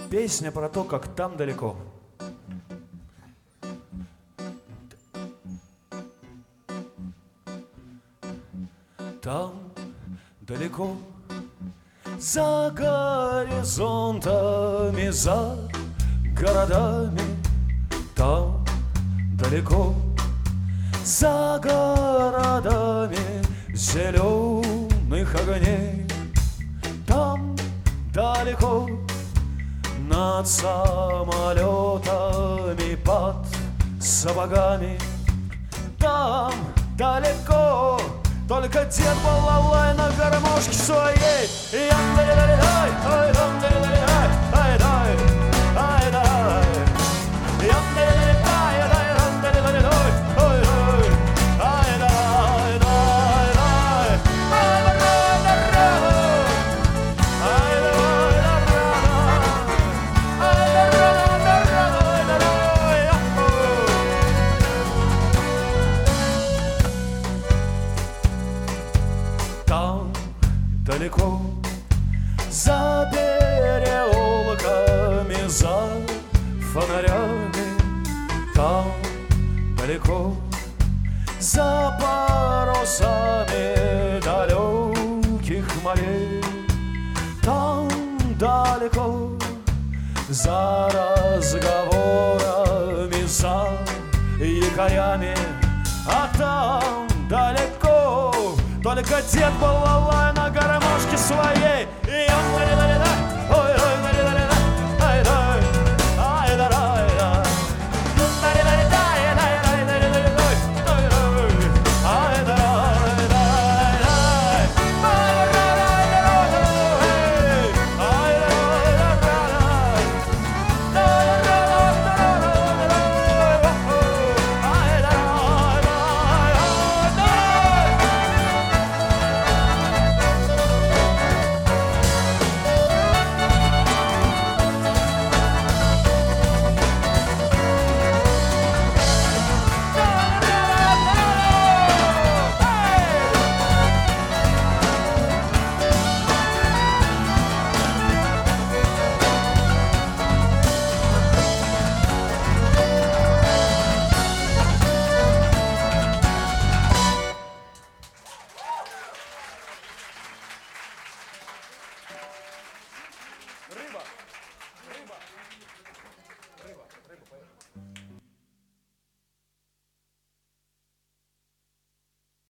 Песня про то, как там далеко. Там далеко, за горизонтами, за городами, там далеко, за городами зеленых огней, там далеко, над самолетами, под сапогами, там далеко. Только дед балалай на гармошке своей. Там далеко, за переулками, за фонарями, там далеко, за парусами далеких морей, там далеко, за разговорами, за якорями, а там далеко. Только дед балалай на гармошке своей.